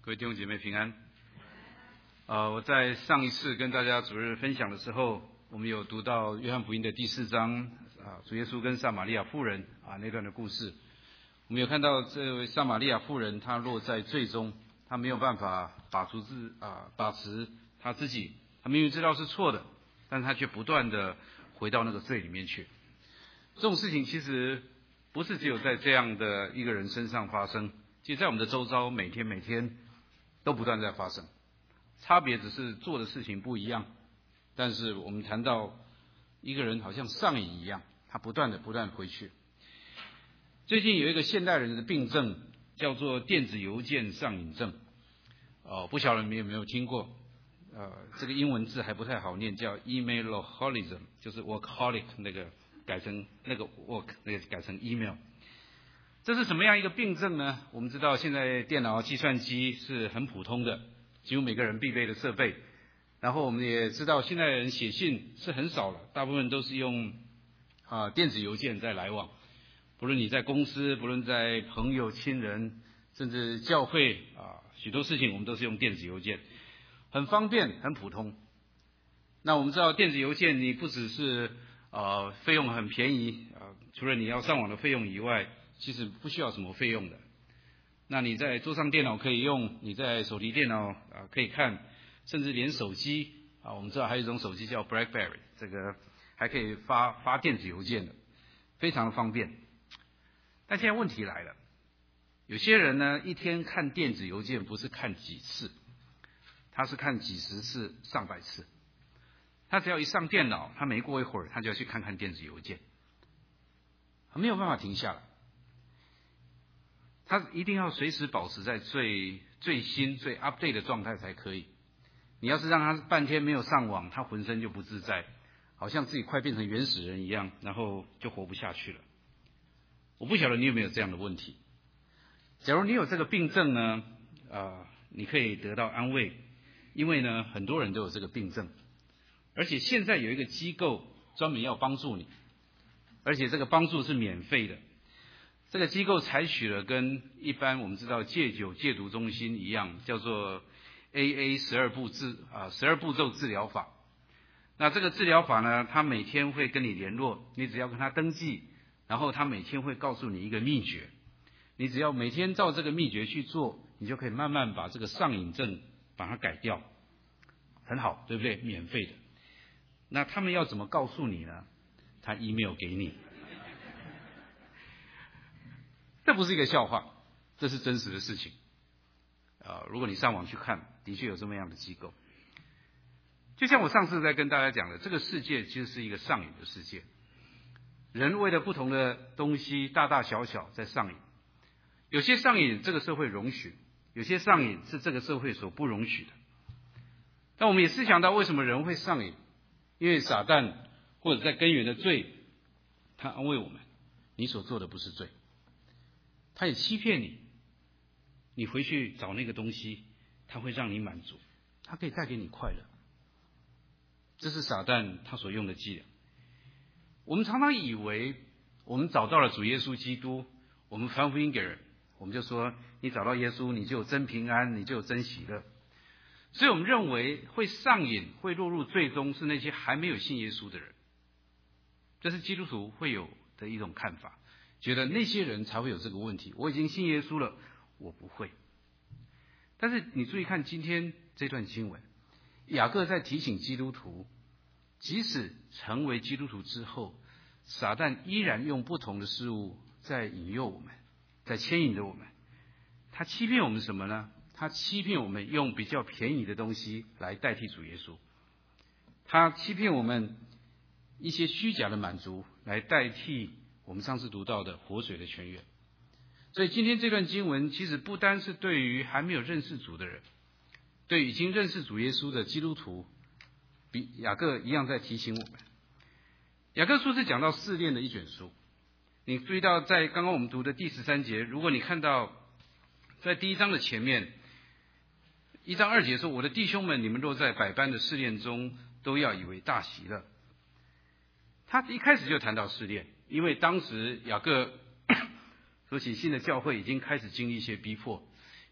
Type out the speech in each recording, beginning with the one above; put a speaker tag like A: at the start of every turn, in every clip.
A: 各位弟兄姐妹平安。我在上一次跟大家主日分享的时候，我们有读到约翰福音的第4章主耶稣跟撒玛利亚妇人那段的故事。我们有看到这位撒玛利亚妇人，她落在罪中，她没有办法把持她自己，她明明知道是错的，但是她却不断的回到那个罪里面去。这种事情其实不是只有在这样的一个人身上发生，其实在我们的周遭每天都不断在发生，差别只是做的事情不一样。但是我们谈到一个人好像上瘾一样，他不断回去。最近有一个现代人的病症叫做电子邮件上瘾症，不晓得你们有没有听过？这个英文字还不太好念，叫 emailoholism， 就是 workaholic 那个改成那个 work 那个改成 email。这是什么样一个病症呢？我们知道现在电脑、计算机是很普通的，几乎每个人必备的设备。然后我们也知道现在人写信是很少了，大部分都是用电子邮件在来往。不论你在公司，不论在朋友、亲人，甚至教会许多事情我们都是用电子邮件，很方便，很普通。那我们知道电子邮件你不只是费用很便宜除了你要上网的费用以外，其实不需要什么费用的。那你在桌上电脑可以用，你在手提电脑可以看，甚至连手机我们知道还有一种手机叫 BlackBerry， 这个还可以发电子邮件的，非常的方便。但现在问题来了，有些人呢一天看电子邮件不是看几次，他是看几十次、上百次。他只要一上电脑，他没过一会儿他就要去看看电子邮件，他没有办法停下来。他一定要随时保持在最新、最 update 的状态才可以。你要是让他半天没有上网，他浑身就不自在，好像自己快变成原始人一样，然后就活不下去了。我不晓得你有没有这样的问题。假如你有这个病症呢，你可以得到安慰，因为呢很多人都有这个病症，而且现在有一个机构专门要帮助你，而且这个帮助是免费的。这个机构采取了跟一般我们知道戒酒戒毒中心一样，叫做 AA 12步骤治疗法。那这个治疗法呢，他每天会跟你联络，你只要跟他登记，然后他每天会告诉你一个秘诀，你只要每天照这个秘诀去做，你就可以慢慢把这个上瘾症把它改掉。很好，对不对？免费的。那他们要怎么告诉你呢？他 email 给你。这不是一个笑话，这是真实的事情。如果你上网去看，的确有这么样的机构。就像我上次在跟大家讲的，这个世界其实是一个上瘾的世界。人为了不同的东西，大大小小在上瘾。有些上瘾这个社会容许，有些上瘾是这个社会所不容许的。但我们也思想到为什么人会上瘾，因为撒旦或者在根源的罪，他安慰我们，你所做的不是罪。他也欺骗你，你回去找那个东西，他会让你满足，他可以带给你快乐。这是撒旦他所用的伎俩。我们常常以为我们找到了主耶稣基督，我们传福音给人，我们就说你找到耶稣，你就有真平安，你就有真喜乐。所以我们认为会上瘾、会落入罪中是那些还没有信耶稣的人，这是基督徒会有的一种看法。觉得那些人才会有这个问题，我已经信耶稣了，我不会。但是你注意看今天这段经文，雅各在提醒基督徒，即使成为基督徒之后，撒旦依然用不同的事物在引诱我们，在牵引着我们。他欺骗我们什么呢？他欺骗我们用比较便宜的东西来代替主耶稣，他欺骗我们一些虚假的满足来代替我们上次读到的活水的泉源。所以今天这段经文其实不单是对于还没有认识主的人，对已经认识主耶稣的基督徒，比雅各一样在提醒我们。雅各书是讲到试炼的一卷书，你注意到在刚刚我们读的第13节，如果你看到在第1章的前面1章2节说，我的弟兄们，你们若在百般的试炼中，都要以为大喜乐。他一开始就谈到试炼，因为当时雅各所起信的教会已经开始经历一些逼迫，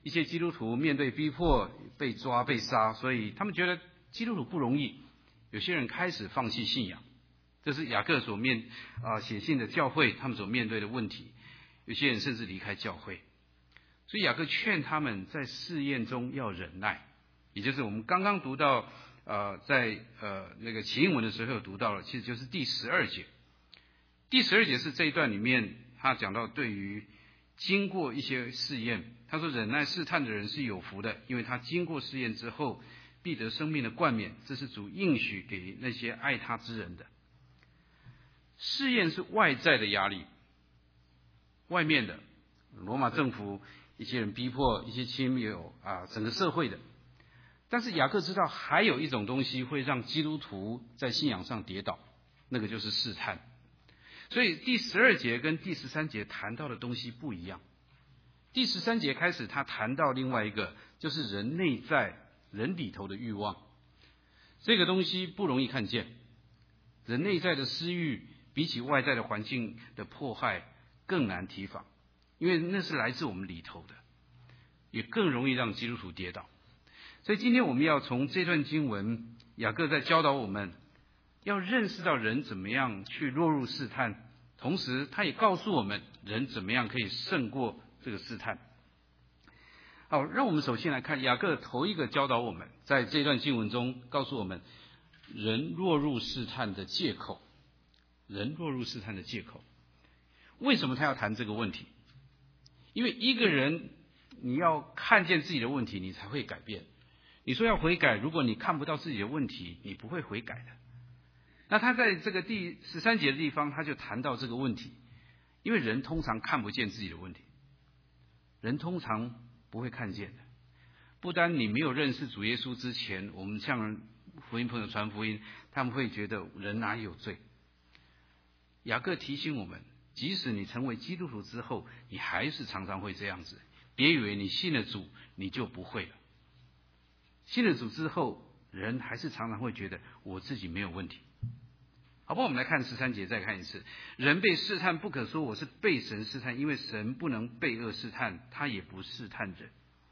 A: 一些基督徒面对逼迫、被抓、被杀，所以他们觉得基督徒不容易。有些人开始放弃信仰，这是雅各所写信的教会他们所面对的问题。有些人甚至离开教会，所以雅各劝他们在试验中要忍耐，也就是我们刚刚读到在那个启应文的时候有读到了，其实就是第12节。第12节是这一段里面他讲到对于经过一些试验，他说忍耐试探的人是有福的，因为他经过试验之后必得生命的冠冕，这是主应许给那些爱他之人的。试验是外在的压力，外面的罗马政府一些人逼迫一些亲友整个社会的。但是雅各知道还有一种东西会让基督徒在信仰上跌倒，那个就是试探。所以第12节跟第13节谈到的东西不一样。第13节开始他谈到另外一个，就是人内在人里头的欲望，这个东西不容易看见。人内在的私欲比起外在的环境的迫害更难提防，因为那是来自我们里头的，也更容易让基督徒跌倒。所以今天我们要从这段经文，雅各在教导我们要认识到人怎么样去落入试探，同时他也告诉我们人怎么样可以胜过这个试探。好，让我们首先来看雅各头一个教导我们，在这段经文中告诉我们人落入试探的借口。人落入试探的借口，为什么他要谈这个问题？因为一个人你要看见自己的问题，你才会改变。你说要悔改，如果你看不到自己的问题，你不会悔改的。那他在这个第13节的地方，他就谈到这个问题，因为人通常看不见自己的问题，人通常不会看见的。不单你没有认识主耶稣之前，我们向福音朋友传福音，他们会觉得人哪里有罪。雅各提醒我们，即使你成为基督徒之后，你还是常常会这样子。别以为你信了主你就不会了，信了主之后，人还是常常会觉得我自己没有问题。好吧，我们来看13节，再看一次。人被试探，不可说我是被神试探，因为神不能被恶试探，他也不试探人。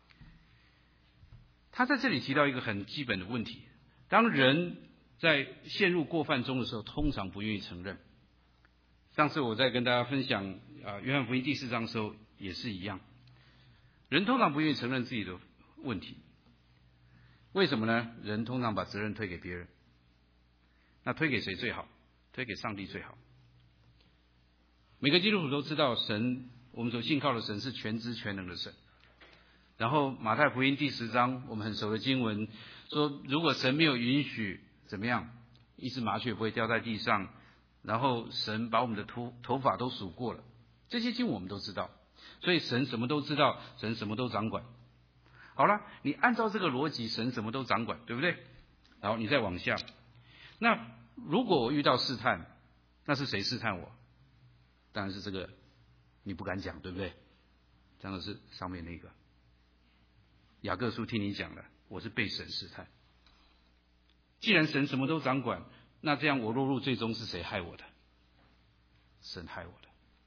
A: 他在这里提到一个很基本的问题，当人在陷入过犯中的时候，通常不愿意承认。上次我在跟大家分享约翰福音第4章的时候也是一样，人通常不愿意承认自己的问题。为什么呢？人通常把责任推给别人。那推给谁最好？推给上帝最好。每个基督徒都知道神，我们所信靠的神是全知全能的神。然后马太福音第10章我们很熟的经文说，如果神没有允许怎么样，一只麻雀不会掉在地上，然后神把我们的头发都数过了，这些经文我们都知道。所以神什么都知道，神什么都掌管。好了，你按照这个逻辑，神什么都掌管，对不对？然后你再往下，那如果我遇到试探，那是谁试探我？当然是这个你不敢讲，对不对？讲的是上面那个雅各书听你讲了，我是被神试探。既然神什么都掌管，那这样我落入最终是谁害我的？神害我的。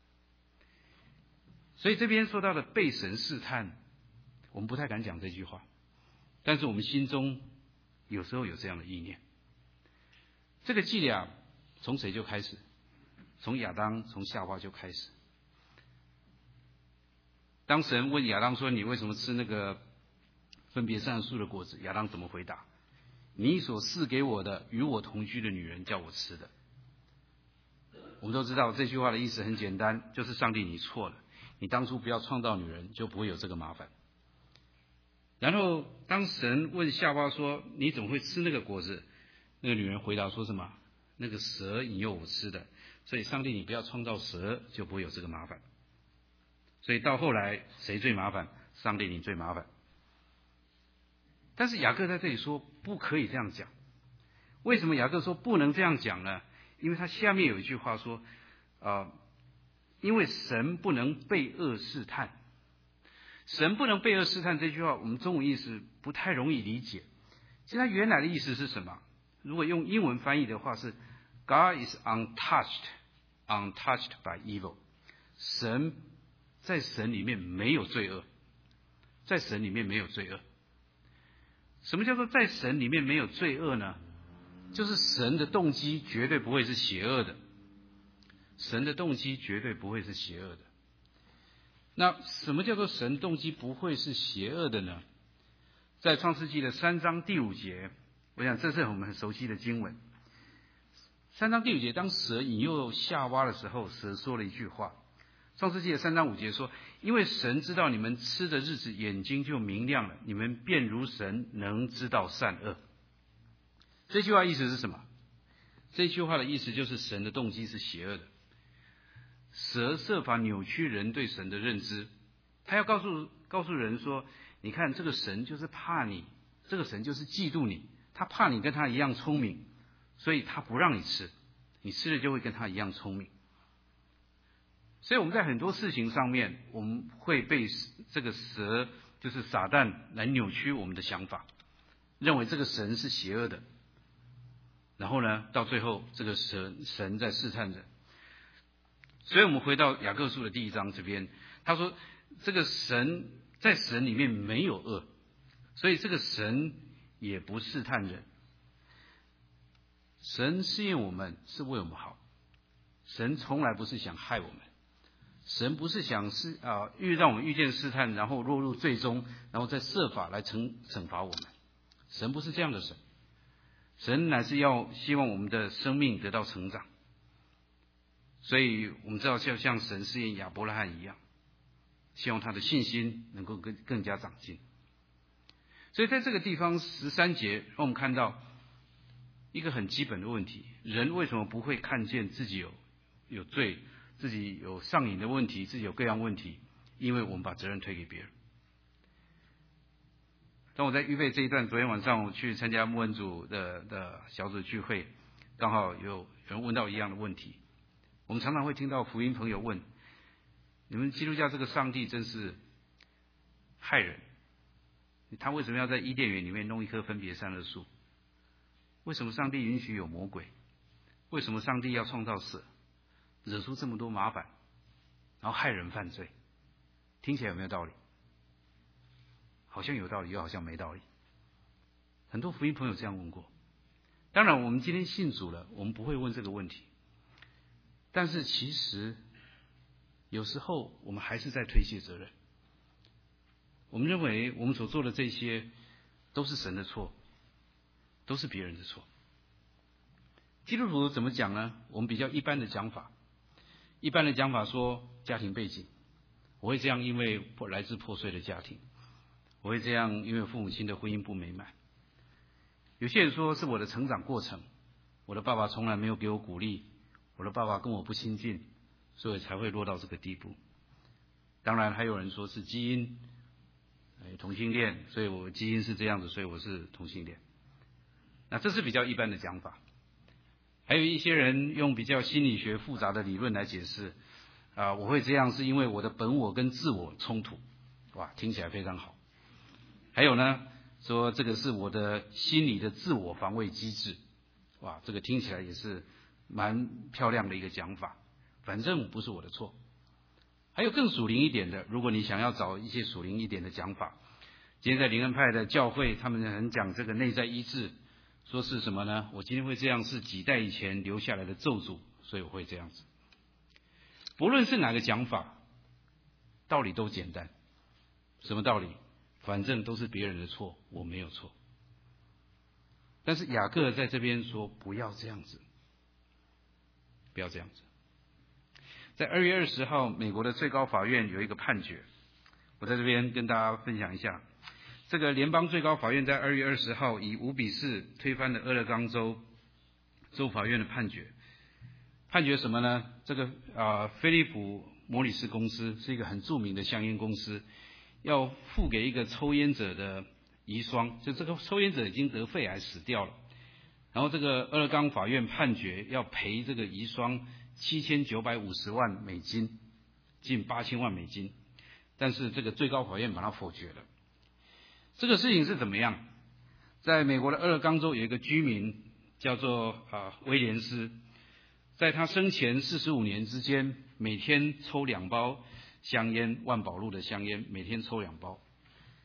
A: 所以这边说到的被神试探，我们不太敢讲这句话，但是我们心中有时候有这样的意念。这个伎俩从谁就开始？从亚当，从夏娃就开始。当神问亚当说，你为什么吃那个分别善恶树的果子？亚当怎么回答？你所赐给我的与我同居的女人叫我吃的。我们都知道这句话的意思很简单，就是上帝你错了，你当初不要创造女人，就不会有这个麻烦。然后当神问夏娃说，你怎么会吃那个果子？那个女人回答说什么？那个蛇引诱我吃的。所以上帝你不要创造蛇，就不会有这个麻烦。所以到后来谁最麻烦？上帝你最麻烦。但是雅各在这里说不可以这样讲。为什么雅各说不能这样讲呢？因为他下面有一句话说因为神不能被恶试探。神不能被恶试探这句话，我们中文意思不太容易理解。其实它原来的意思是什么？如果用英文翻译的话是 God is untouched by evil。 神在神里面没有罪恶， 在神里面没有罪恶。什么叫做在神里面没有罪恶呢？就是神的动机绝对不会是邪恶的，神的动机绝对不会是邪恶的。那什么叫做神动机不会是邪恶的呢？在创世纪的3章第5节，我想这是我们很熟悉的经文。3章第5节，当蛇引诱夏娃的时候，蛇说了一句话。创世纪的3章5节说，因为神知道你们吃的日子眼睛就明亮了，你们便如神能知道善恶。这句话意思是什么？这句话的意思就是神的动机是邪恶的。蛇设法扭曲人对神的认知，他要告诉人说，你看这个神就是怕你，这个神就是嫉妒你，他怕你跟他一样聪明，所以他不让你吃，你吃了就会跟他一样聪明。所以我们在很多事情上面，我们会被这个蛇，就是撒旦来扭曲我们的想法，认为这个神是邪恶的，然后呢，到最后这个神在试探人。所以我们回到雅各书的第1章这边，他说这个神在神里面没有恶，所以这个神也不试探人。神试验我们是为我们好，神从来不是想害我们，神不是想让我们遇见试探，然后落入最终，然后再设法来惩罚我们。神不是这样的神，神乃是希望我们的生命得到成长。所以我们知道，就像神试验亚伯拉罕一样，希望他的信心能够更加长进。所以在这个地方13节，让我们看到一个很基本的问题：人为什么不会看见自己有罪，自己有上瘾的问题，自己有各样问题？因为我们把责任推给别人。当我在预备这一段，昨天晚上我去参加牧恩组的小组聚会，刚好有人问到一样的问题。我们常常会听到福音朋友问：你们基督教这个上帝真是害人，他为什么要在伊甸园里面弄一棵分别善恶树？为什么上帝允许有魔鬼？为什么上帝要创造蛇，惹出这么多麻烦，然后害人犯罪？听起来有没有道理？好像有道理，又好像没道理。很多福音朋友这样问过。当然我们今天信主了，我们不会问这个问题。但是其实有时候我们还是在推卸责任。我们认为我们所做的这些都是神的错，都是别人的错。基督徒怎么讲呢？我们比较一般的讲法，说家庭背景，我会这样因为来自破碎的家庭，我会这样因为父母亲的婚姻不美满。有些人说是我的成长过程，我的爸爸从来没有给我鼓励，我的爸爸跟我不亲近，所以才会落到这个地步。当然还有人说是基因，同性恋，所以我基因是这样子，所以我是同性恋。那这是比较一般的讲法。还有一些人用比较心理学复杂的理论来解释，我会这样是因为我的本我跟自我冲突。哇，听起来非常好。还有呢，说这个是我的心理的自我防卫机制。哇，这个听起来也是蛮漂亮的一个讲法。反正不是我的错。还有更属灵一点的，如果你想要找一些属灵一点的讲法，今天在灵恩派的教会，他们很讲这个内在医治，说是什么呢？我今天会这样是几代以前留下来的咒诅，所以我会这样子。不论是哪个讲法，道理都简单。什么道理？反正都是别人的错，我没有错。但是雅各在这边说不要这样子，不要这样子。在2月20号，美国的最高法院有一个判决，我在这边跟大家分享一下。这个联邦最高法院在2月20号以5-4推翻了俄勒冈州法院的判决。判决什么呢？这个菲利普摩里斯公司是一个很著名的香烟公司，要付给一个抽烟者的遗孀，就这个抽烟者已经得肺癌死掉了，然后这个俄勒冈法院判决要赔这个遗孀$7950万，近8000万美金，但是这个最高法院把它否决了。这个事情是怎么样？在美国的俄勒冈州有一个居民叫做威廉斯，在他生前45年之间，每天抽2包香烟，万宝路的香烟，每天抽2包。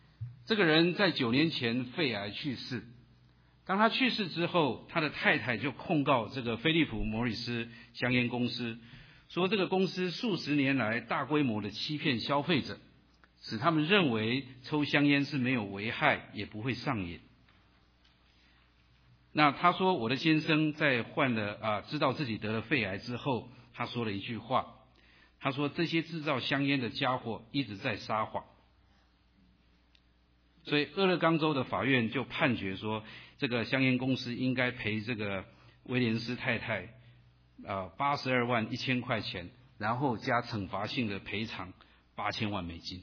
A: 这个人在9年前肺癌去世。当他去世之后，他的太太就控告这个菲利普·摩里斯香烟公司，说这个公司数十年来大规模的欺骗消费者，使他们认为抽香烟是没有危害，也不会上瘾。那他说，我的先生在知道自己得了肺癌之后，他说了一句话，他说这些制造香烟的家伙一直在撒谎。所以俄勒冈州的法院就判决说，这个香烟公司应该赔这个威廉斯太太82万1千块钱，然后加惩罚性的赔偿8000万美金。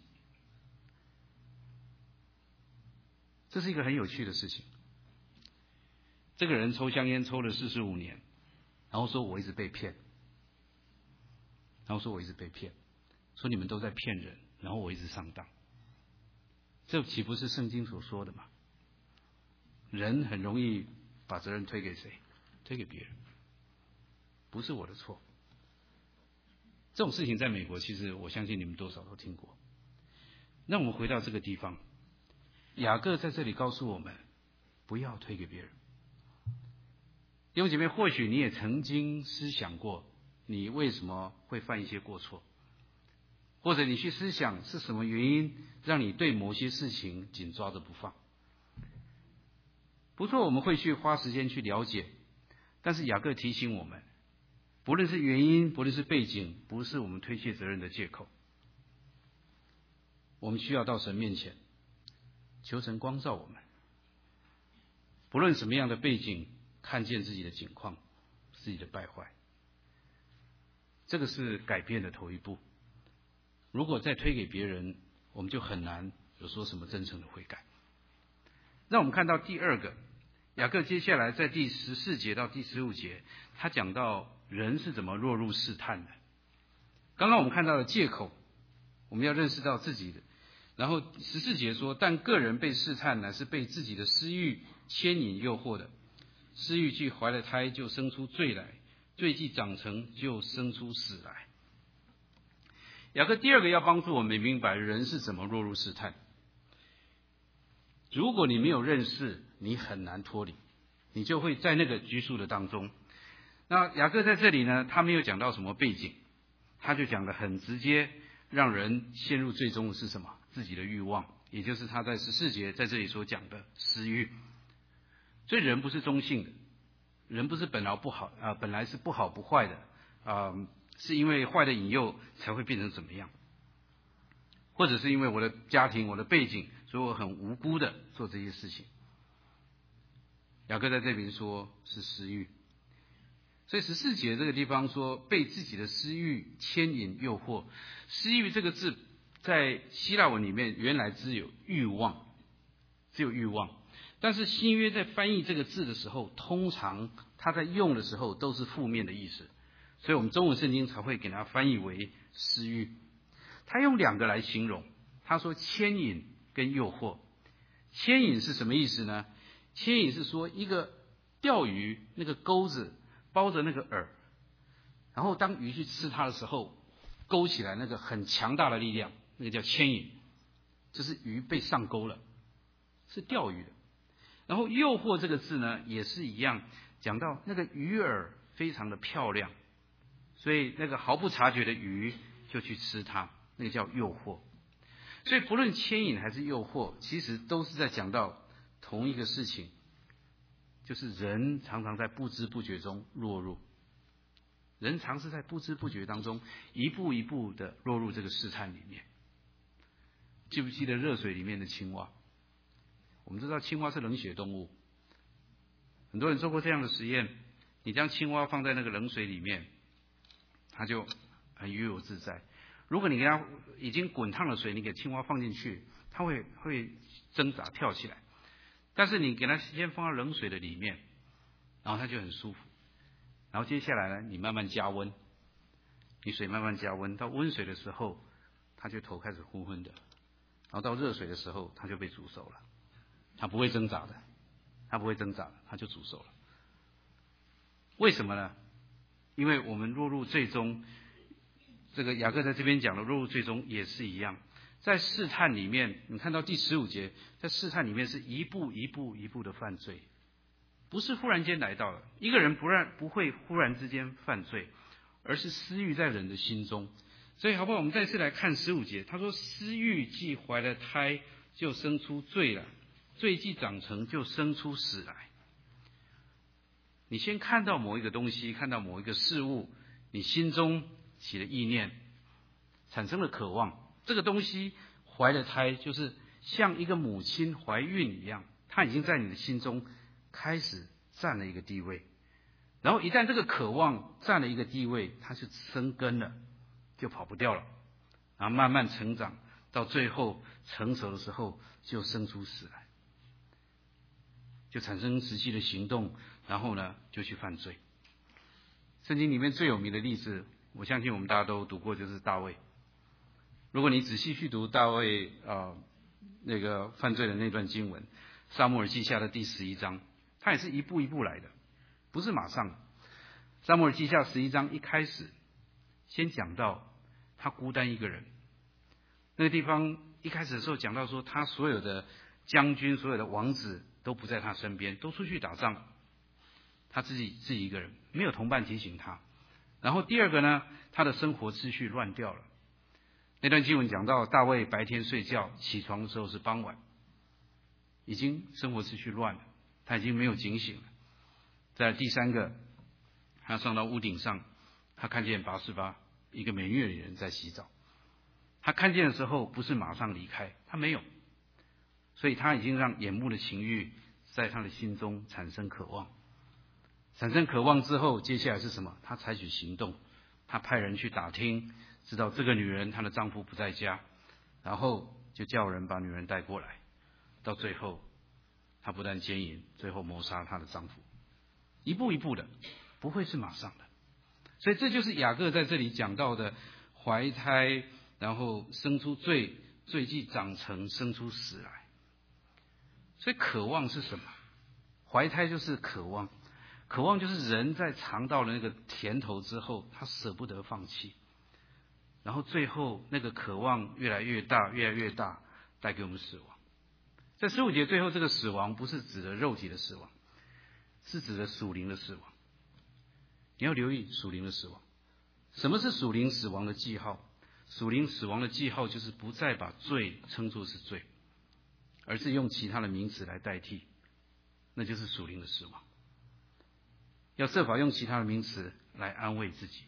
A: 这是一个很有趣的事情。这个人抽香烟抽了45年，然后说我一直被骗，说你们都在骗人，然后我一直上当。这岂不是圣经所说的吗？人很容易把责任推给谁？推给别人，不是我的错。这种事情在美国，其实我相信你们多少都听过。那我们回到这个地方，雅各在这里告诉我们，不要推给别人。弟兄姐妹，或许你也曾经思想过，你为什么会犯一些过错？或者你去思想是什么原因让你对某些事情紧抓着不放。不错，我们会去花时间去了解，但是雅各提醒我们，不论是原因，不论是背景，不是我们推卸责任的借口。我们需要到神面前，求神光照我们，不论什么样的背景，看见自己的境况，自己的败坏，这个是改变的头一步。如果再推给别人，我们就很难有说什么真诚的悔改。让我们看到第二个，雅各接下来在第14节到第15节，他讲到人是怎么落入试探的。刚刚我们看到了借口，我们要认识到自己的。然后14节说，但个人被试探乃是被自己的私欲牵引诱惑的，私欲既怀了胎，就生出罪来，罪既长成，就生出死来。雅各第二个要帮助我们明白人是怎么落入试探。如果你没有认识，你很难脱离，你就会在那个拘束的当中。那雅各在这里呢，他没有讲到什么背景，他就讲得很直接，让人陷入最终的是什么？自己的欲望，也就是他在14节在这里所讲的私欲。所以人不是中性的，人不是本来是不好不坏的是因为坏的引诱才会变成怎么样，或者是因为我的家庭我的背景，所以我很无辜的做这些事情。雅各在这边说是私欲，所以14节这个地方说被自己的私欲牵引诱惑。私欲这个字在希腊文里面原来只有欲望，但是新约在翻译这个字的时候，通常他在用的时候都是负面的意思，所以我们中文圣经才会给它翻译为私欲。他用2个来形容，他说牵引跟诱惑。牵引是什么意思呢？牵引是说一个钓鱼那个钩子包着那个饵，然后当鱼去吃它的时候，勾起来那个很强大的力量，那个叫牵引，就是鱼被上钩了，是钓鱼的。然后诱惑这个字呢也是一样，讲到那个鱼饵非常的漂亮，所以那个毫不察觉的鱼就去吃它，那个叫诱惑。所以不论牵引还是诱惑，其实都是在讲到同一个事情，就是人常常在不知不觉中落入，人常是在不知不觉当中一步一步的落入这个试探里面。记不记得热水里面的青蛙？我们知道青蛙是冷血动物，很多人做过这样的实验，你将青蛙放在那个冷水里面，它就很悠游自在。如果你给它已经滚烫的水，你给青蛙放进去，它会挣扎跳起来。但是你给它先放到冷水的里面，然后它就很舒服。然后接下来呢，你慢慢加温，你水慢慢加温，到温水的时候，它就头开始昏昏的，然后到热水的时候，它就被煮熟了。它不会挣扎的，它就煮熟了。为什么呢？因为我们落入最终，这个雅各在这边讲的落入最终也是一样。 在试探里面，你看到第15节，在试探里面是一步一步的犯罪，不是忽然间来到了。一个人不会忽然之间犯罪，而是私欲在人的心中。所以好不好？我们再次来看15节，他说：私欲既怀了胎，就生出罪来；罪既长成，就生出死来。你先看到某一个东西，看到某一个事物，你心中起了意念，产生了渴望。这个东西怀了胎，就是像一个母亲怀孕一样，它已经在你的心中开始占了一个地位。然后一旦这个渴望占了一个地位，它就生根了，就跑不掉了，然后慢慢成长，到最后成熟的时候就生出死来，就产生实际的行动，然后呢就去犯罪。圣经里面最有名的例子，我相信我们大家都读过，就是大卫。如果你仔细去读大卫那个犯罪的那段经文，撒母耳记下的第11章，他也是一步一步来的，不是马上。撒母耳记下11章一开始先讲到他孤单一个人，那个地方一开始的时候讲到说，他所有的将军、所有的王子都不在他身边，都出去打仗，他自己一个人，没有同伴提醒他。然后第二个呢，他的生活秩序乱掉了。那段经文讲到大卫白天睡觉，起床的时候是傍晚，已经生活秩序乱了，他已经没有警醒了。在第三个，他上到屋顶上，他看见拔示巴一个美女的人在洗澡。他看见的时候不是马上离开，他没有，所以他已经让眼目的情欲在他的心中产生渴望。产生渴望之后，接下来是什么？他采取行动，他派人去打听，知道这个女人她的丈夫不在家，然后就叫人把女人带过来。到最后，他不但奸淫，最后谋杀她的丈夫，一步一步的，不会是马上的。所以这就是雅各在这里讲到的怀胎，然后生出罪，罪既长成，生出死来。所以渴望是什么？怀胎就是渴望，渴望就是人在尝到了那个甜头之后，他舍不得放弃，然后最后那个渴望越来越大，越来越大，带给我们死亡。在15节最后，这个死亡不是指的肉体的死亡，是指的属灵的死亡。你要留意属灵的死亡。什么是属灵死亡的记号？属灵死亡的记号就是不再把罪称作是罪，而是用其他的名词来代替，那就是属灵的死亡。要设法用其他的名词来安慰自己。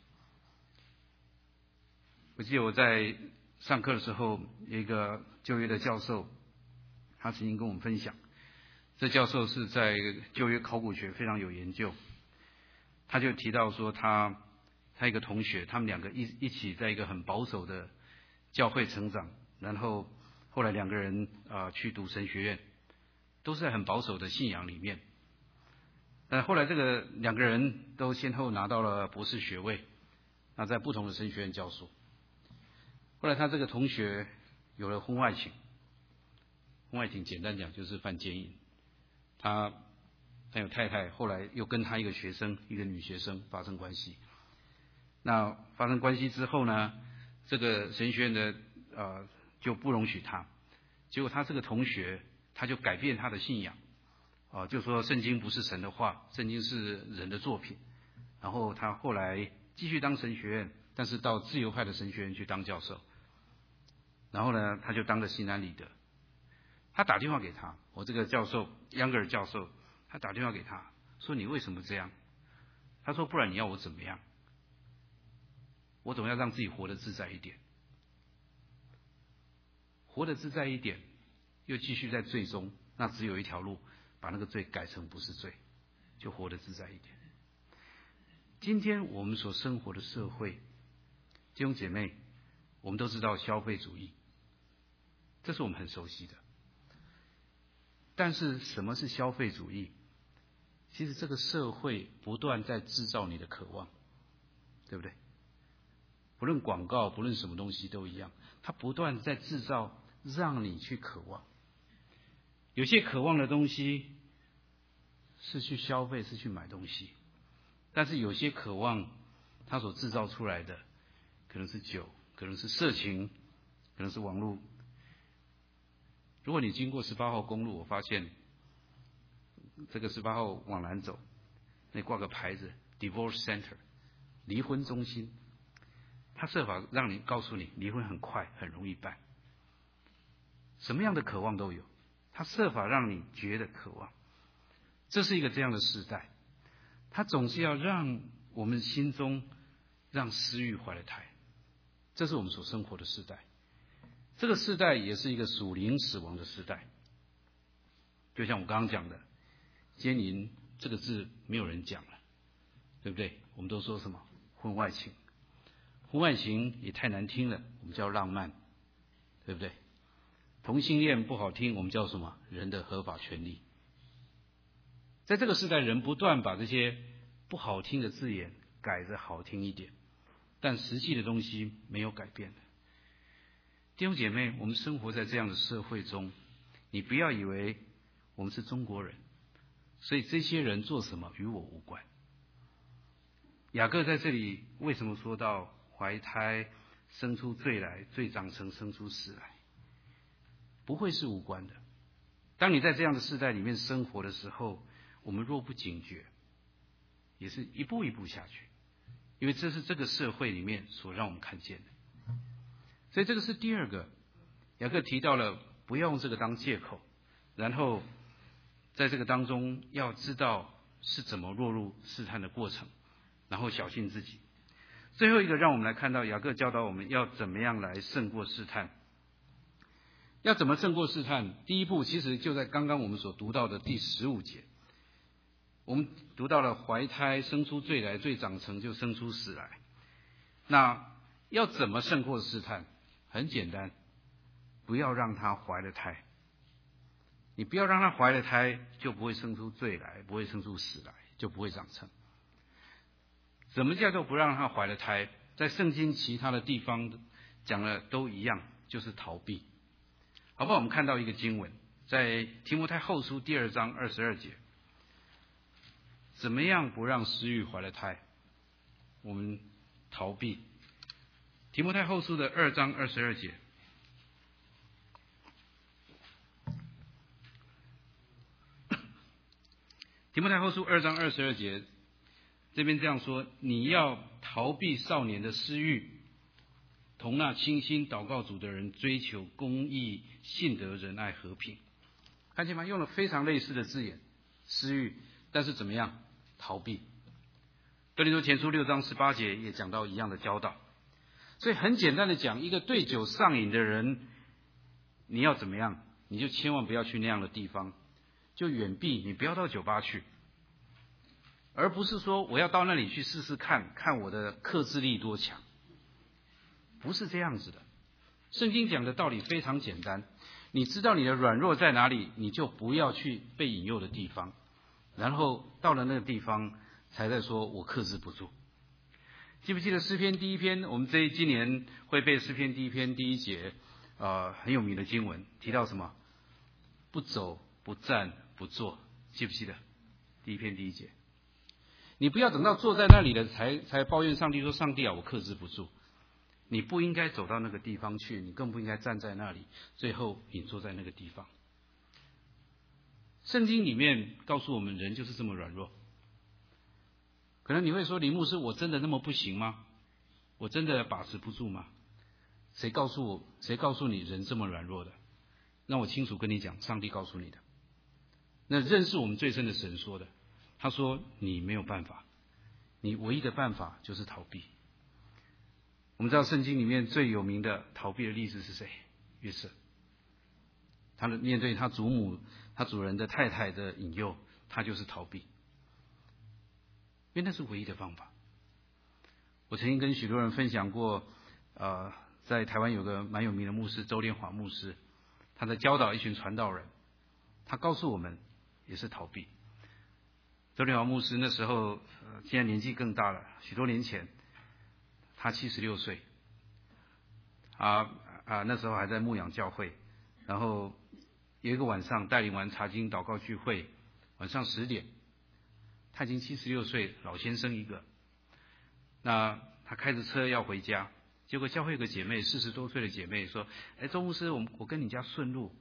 A: 我记得我在上课的时候，有一个旧约的教授，他曾经跟我们分享，这教授是在旧约考古学非常有研究，他就提到说他一个同学，他们两个一起在一个很保守的教会成长，然后后来两个人去读神学院，都是在很保守的信仰里面。但后来这个两个人都先后拿到了博士学位，那在不同的神学院教书。后来他这个同学有了婚外情，婚外情简单讲就是犯奸淫。他有太太，后来又跟他一个学生，一个女学生发生关系。那发生关系之后呢，这个神学院的就不容许他。结果他这个同学他就改变他的信仰，就说圣经不是神的话，圣经是人的作品。然后他后来继续当神学院，但是到自由派的神学院去当教授。然后呢，他就当了新安理德。他打电话给他，我这个教授央格尔教授，他打电话给他说：“你为什么这样？”他说：“不然你要我怎么样？我总要让自己活得自在一点，活得自在一点，又继续在罪中，那只有一条路，把那个罪改成不是罪，就活得自在一点。”今天我们所生活的社会，弟兄姐妹，我们都知道消费主义，这是我们很熟悉的。但是什么是消费主义？其实这个社会不断在制造你的渴望，对不对？不论广告，不论什么东西都一样，它不断在制造让你去渴望。有些渴望的东西是去消费，是去买东西，但是有些渴望它所制造出来的可能是酒，可能是色情，可能是网络如果你经过18号公路，我发现这个18号往南走，那挂个牌子 Divorce Center 离婚中心，他设法让你告诉你离婚很快很容易办，什么样的渴望都有，他设法让你觉得渴望。这是一个这样的时代，他总是要让我们心中让私欲怀了胎，这是我们所生活的时代。这个时代也是一个属灵死亡的时代，就像我刚刚讲的，奸淫这个字没有人讲了，对不对？我们都说什么婚外情，婚外情也太难听了，我们叫浪漫，对不对？同性恋不好听，我们叫什么？人的合法权利。在这个时代，人不断把这些不好听的字眼改着好听一点，但实际的东西没有改变的。弟兄姐妹，我们生活在这样的社会中，你不要以为我们是中国人，所以这些人做什么与我无关。雅各在这里为什么说到怀胎生出罪来，罪长成生出死来？不会是无关的。当你在这样的世代里面生活的时候，我们若不警觉，也是一步一步下去，因为这是这个社会里面所让我们看见的。所以这个是第二个，雅各提到了不要用这个当借口，然后在这个当中要知道是怎么落入试探的过程，然后小心自己。最后一个，让我们来看到雅各教导我们要怎么样来胜过试探。要怎么胜过试探？第一步其实就在刚刚我们所读到的第15节，我们读到了怀胎生出罪来，罪长成就生出死来。那要怎么胜过试探？很简单，不要让他怀了胎。你不要让他怀了胎，就不会生出罪来，不会生出死来，就不会长成。什么叫做不让他怀了胎？在圣经其他的地方讲的都一样，就是逃避。好不好？我们看到一个经文，在提摩太后书2章22节，怎么样不让私欲怀了胎？我们逃避。提摩太后书的2章22节，提摩太后书2章22节，这边这样说：你要逃避少年的私欲，同那倾心祷告主的人追求公义、信德、仁爱、和平。看见吗？用了非常类似的字眼，私欲，但是怎么样？逃避。哥林多前书6章18节也讲到一样的教导。所以很简单的讲，一个对酒上瘾的人，你要怎么样？你就千万不要去那样的地方，就远避，你不要到酒吧去，而不是说我要到那里去试试看，看我的克制力多强。不是这样子的。圣经讲的道理非常简单，你知道你的软弱在哪里，你就不要去被引诱的地方，然后到了那个地方才在说我克制不住。记不记得诗篇第1篇？我们今年会背诗篇第1篇第1节，很有名的经文，提到什么？不走不站不坐，记不记得？第1篇第1节。你不要等到坐在那里了才抱怨上帝说：上帝啊，我克制不住。你不应该走到那个地方去，你更不应该站在那里，最后你坐在那个地方。圣经里面告诉我们，人就是这么软弱。可能你会说，李牧师，我真的那么不行吗？我真的把持不住吗？谁告诉你人这么软弱的？让我清楚跟你讲，上帝告诉你的。那认识我们最深的神说的，他说你没有办法，你唯一的办法就是逃避。我们知道圣经里面最有名的逃避的例子是谁？约瑟。他面对他祖母、他主人的太太的引诱，他就是逃避，因为那是唯一的方法。我曾经跟许多人分享过，在台湾有个蛮有名的牧师周连华牧师，他在教导一群传道人，他告诉我们也是逃避。周连华牧师那时候现在年纪更大了，许多年前他76岁，那时候还在牧养教会，然后有一个晚上带领完查经祷告聚会，晚上10点，他已经76岁，老先生一个。那他开着车要回家，结果教会有个姐妹，40多岁的姐妹说：“哎，周牧师，我跟你家顺路，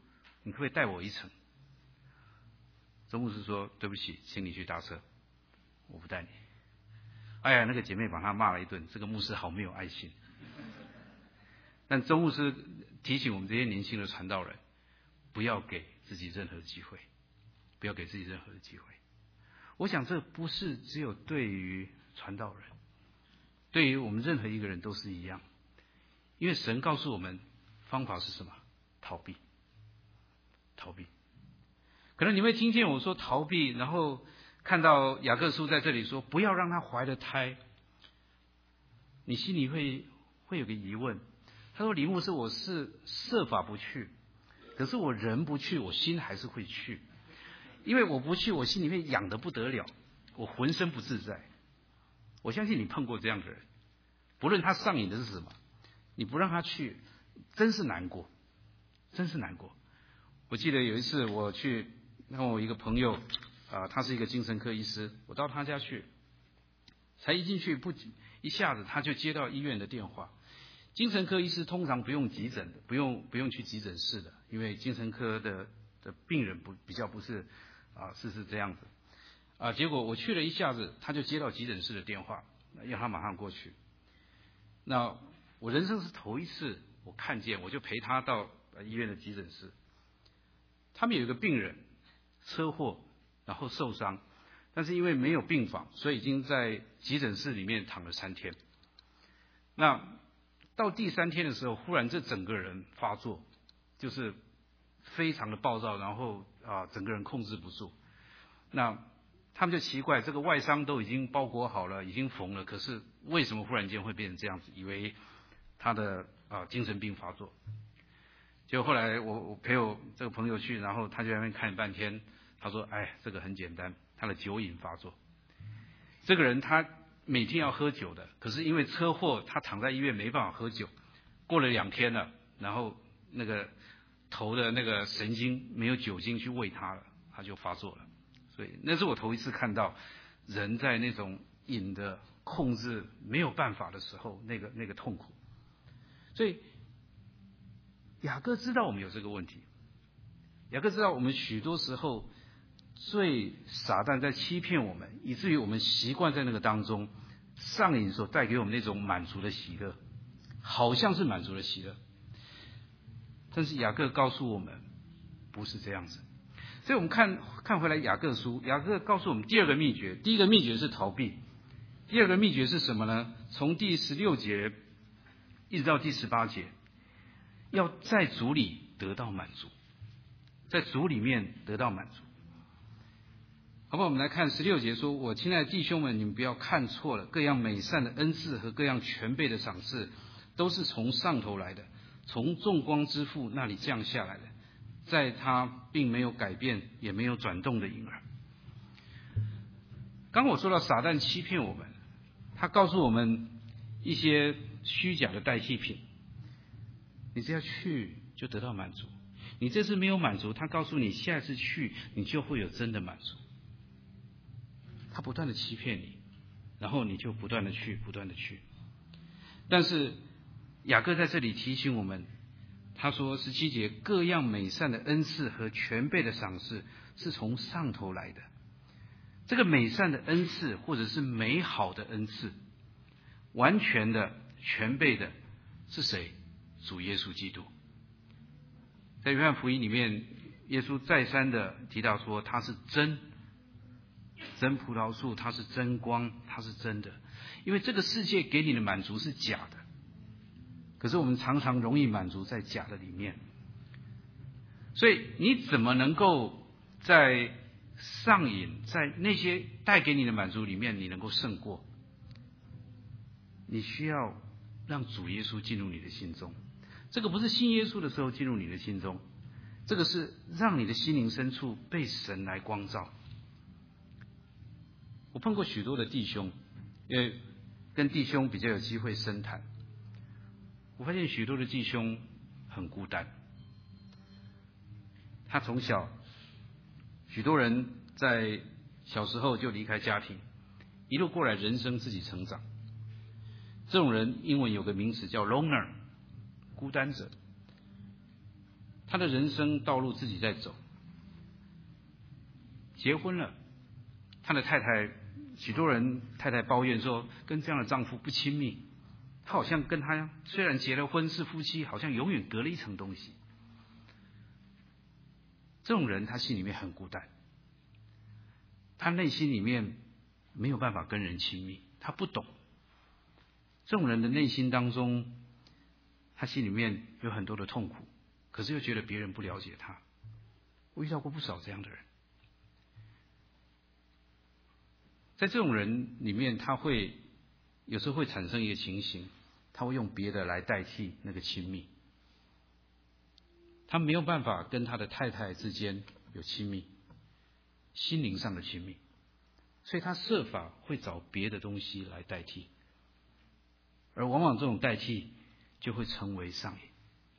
A: 你可不可以带我一程？周牧师说对不起，请你去搭车，我不带你。哎呀，那个姐妹把他骂了一顿，这个牧师好没有爱心。但周牧师提醒我们这些年轻的传道人，不要给自己任何机会，不要给自己任何的机会。我想这不是只有对于传道人，对于我们任何一个人都是一样。因为神告诉我们方法是什么？逃避。逃避。可能你会听见我说逃避，然后看到雅各书在这里说不要让他怀了胎，你心里会有个疑问。他说李牧师，我是设法不去，可是我人不去，我心还是会去，因为我不去，我心里面痒得不得了，我浑身不自在。我相信你碰过这样的人，不论他上瘾的是什么，你不让他去，真是难过，真是难过。我记得有一次我去，然后我一个朋友他是一个精神科医师，我到他家去，才一进去一下子他就接到医院的电话。精神科医师通常不用急诊的，不用去急诊室的，因为精神科的病人比较不是是这样子结果我去了一下子，他就接到急诊室的电话，要他马上过去。那我人生是头一次我看见，我就陪他到医院的急诊室。他们有一个病人车祸然后受伤，但是因为没有病房，所以已经在急诊室里面躺了3天。那到第3天的时候，忽然这整个人发作，就是非常的暴躁，然后整个人控制不住。那他们就奇怪，这个外伤都已经包裹好了，已经缝了，可是为什么忽然间会变成这样子？以为他的精神病发作。结果后来我陪我这个朋友去，然后他就在那边看半天，他说这个很简单，他的酒瘾发作。这个人他每天要喝酒的，可是因为车祸他躺在医院没办法喝酒，过了2天了，然后那个头的那个神经没有酒精去喂他了，他就发作了。所以那是我头一次看到人在那种瘾的控制没有办法的时候，那个痛苦。所以雅各知道我们有这个问题，雅各知道我们许多时候最撒旦在欺骗我们，以至于我们习惯在那个当中上瘾所带给我们那种满足的喜乐，好像是满足的喜乐，但是雅各告诉我们不是这样子。所以我们看回来雅各书，雅各告诉我们第2个秘诀。第一个秘诀是逃避，第2个秘诀是什么呢？从第16节一直到第18节，要在主里得到满足，在主里面得到满足。好吧，我们来看16节说，我亲爱的弟兄们，你们不要看错了，各样美善的恩赐和各样全备的赏赐都是从上头来的，从众光之父那里降下来的，在他并没有改变也没有转动的影儿。刚我说到撒旦欺骗我们，他告诉我们一些虚假的代替品，你只要去就得到满足，你这次没有满足，他告诉你下次去你就会有真的满足。他不断的欺骗你，然后你就不断的去不断的去。但是雅各在这里提醒我们，他说17节，各样美善的恩赐和全备的赏赐是从上头来的。这个美善的恩赐或者是美好的恩赐，完全的全备的是谁？主耶稣基督。在约翰福音里面，耶稣再三的提到说他是真葡萄树，它是真光，它是真的。因为这个世界给你的满足是假的，可是我们常常容易满足在假的里面。所以你怎么能够在上瘾，在那些带给你的满足里面你能够胜过？你需要让主耶稣进入你的心中。这个不是信耶稣的时候进入你的心中，这个是让你的心灵深处被神来光照。我碰过许多的弟兄，因为跟弟兄比较有机会深谈，我发现许多的弟兄很孤单。他从小，许多人在小时候就离开家庭，一路过来人生自己成长。这种人英文有个名词叫 loner， 孤单者。 他的人生道路自己在走，结婚了，他的太太，许多人太太抱怨说，跟这样的丈夫不亲密，他好像跟他虽然结了婚是夫妻，好像永远隔了一层东西。这种人他心里面很孤单，他内心里面没有办法跟人亲密，他不懂。这种人的内心当中，他心里面有很多的痛苦，可是又觉得别人不了解他。我遇到过不少这样的人。在这种人里面，他会有时候会产生一个情形，他会用别的来代替那个亲密。他没有办法跟他的太太之间有亲密，心灵上的亲密，所以他设法会找别的东西来代替，而往往这种代替就会成为上瘾。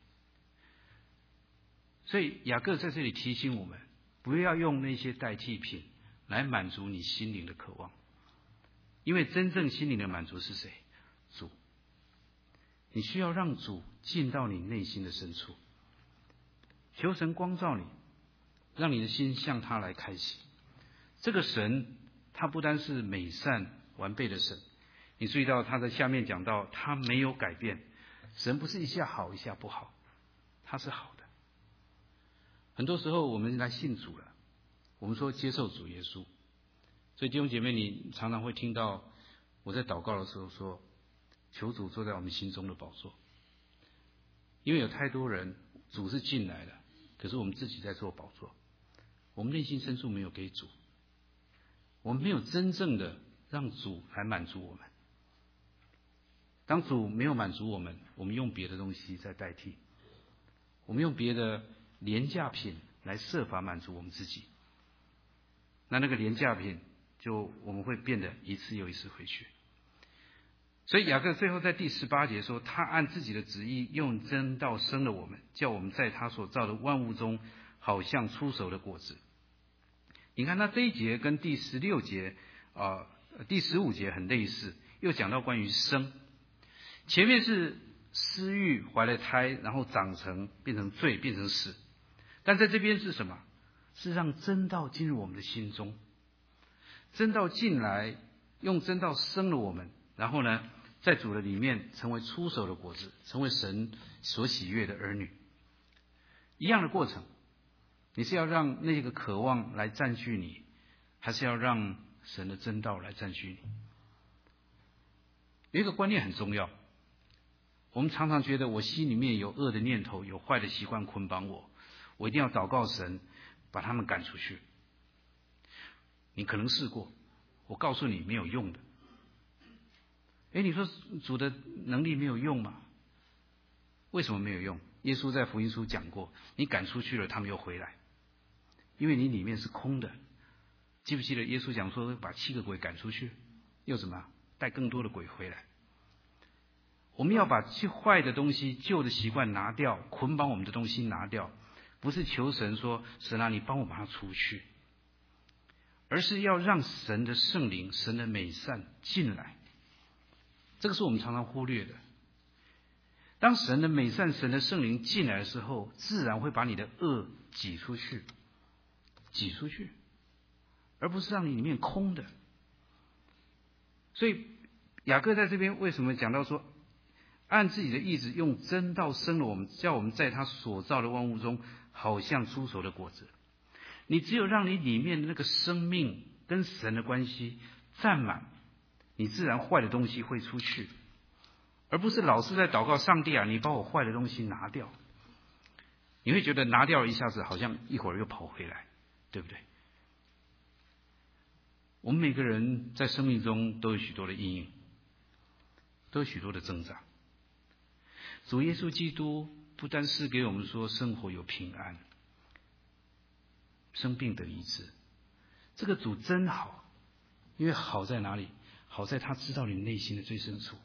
A: 所以雅各在这里提醒我们，不要用那些代替品来满足你心灵的渴望，因为真正心灵的满足是谁？主。你需要让主进到你内心的深处，求神光照你，让你的心向他来开启。这个神他不单是美善完备的神，你注意到他在下面讲到他没有改变，神不是一下好一下不好，他是好的。很多时候我们来信主了，我们说接受主耶稣，所以弟兄姐妹，你常常会听到我在祷告的时候说，求主坐在我们心中的宝座。因为有太多人主是进来了，可是我们自己在做宝座，我们内心深处没有给主，我们没有真正的让主来满足我们。当主没有满足我们，我们用别的东西在代替，我们用别的廉价品来设法满足我们自己，那个廉价品就我们会变得一次又一次回去。所以雅各最后在第18节说，他按自己的旨意用真道生了我们，叫我们在他所造的万物中好像出熟的果子。你看他这一节跟第16节第15节很类似，又讲到关于生。前面是私欲怀了胎，然后长成变成罪变成死，但在这边是什么？是让真道进入我们的心中，真道进来，用真道生了我们，然后呢在主的里面成为出手的果子，成为神所喜悦的儿女。一样的过程，你是要让那个渴望来占据你，还是要让神的真道来占据你？有一个观念很重要，我们常常觉得我心里面有恶的念头，有坏的习惯捆绑我，我一定要祷告神把他们赶出去。你可能试过，我告诉你没有用的。你说主的能力没有用吗？为什么没有用？耶稣在福音书讲过，你赶出去了，他们又回来，因为你里面是空的。记不记得耶稣讲说把7个鬼赶出去，又怎么带更多的鬼回来？我们要把坏的东西、旧的习惯拿掉，捆绑我们的东西拿掉，不是求神说神啊，你帮我把它除去，而是要让神的圣灵、神的美善进来。这个是我们常常忽略的。当神的美善、神的圣灵进来的时候，自然会把你的恶挤出去，而不是让你里面空的。所以雅各在这边为什么讲到说，按自己的意志用真道生了我们，叫我们在他所造的万物中好像出熟的果子。你只有让你里面的那个生命跟神的关系占满，你自然坏的东西会出去，而不是老是在祷告上帝啊，你把我坏的东西拿掉。你会觉得拿掉了一下子好像一会儿又跑回来，对不对？我们每个人在生命中都有许多的阴影，都有许多的挣扎。主耶稣基督不单是给我们说生活有平安，生病得医治，这个主真好。因为好在哪里？好在他知道你内心的最深处。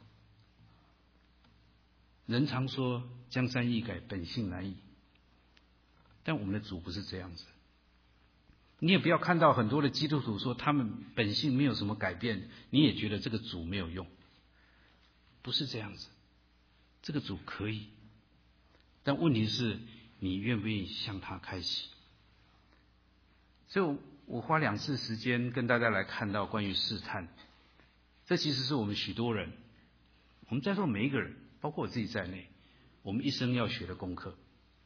A: 人常说江山易改，本性难移，但我们的主不是这样子。你也不要看到很多的基督徒说他们本性没有什么改变，你也觉得这个主没有用，不是这样子。这个主可以，但问题是你愿不愿意向他开启？所以我花2次时间跟大家来看到关于试探，这其实是我们许多人，我们在座每一个人，包括我自己在内，我们一生要学的功课。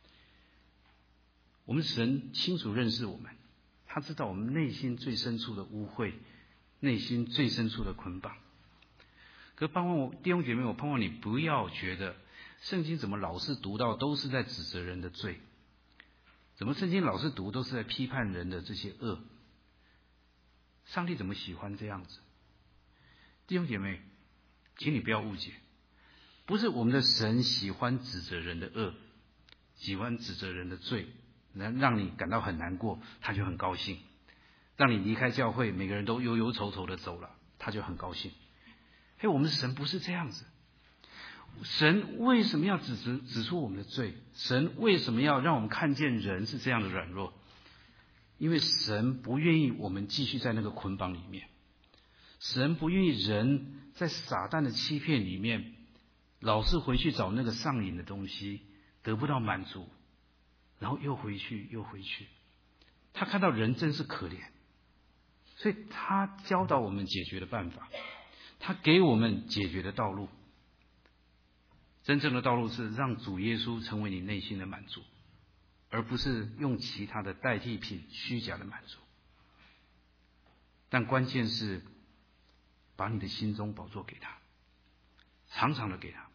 A: 我们神清楚认识我们，他知道我们内心最深处的污秽，内心最深处的捆绑。可盼望弟兄姐妹，我盼望你不要觉得圣经怎么老是读到都是在指责人的罪，怎么圣经老是读都是在批判人的这些恶。上帝怎么喜欢这样子？弟兄姐妹，请你不要误解，不是我们的神喜欢指责人的恶，喜欢指责人的罪，让你感到很难过，他就很高兴；让你离开教会，每个人都忧忧愁愁的走了，他就很高兴。我们的神不是这样子。神为什么要指出我们的罪？神为什么要让我们看见人是这样的软弱？因为神不愿意我们继续在那个捆绑里面，神不愿意人在撒旦的欺骗里面，老是回去找那个上瘾的东西，得不到满足，然后又回去。他看到人真是可怜，所以他教导我们解决的办法，他给我们解决的道路。真正的道路是让主耶稣成为你内心的满足，而不是用其他的代替品虚假的满足。但关键是把你的心中宝座给他，常常的给他，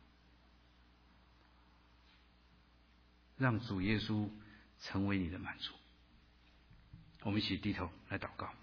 A: 让主耶稣成为你的满足。我们一起低头来祷告。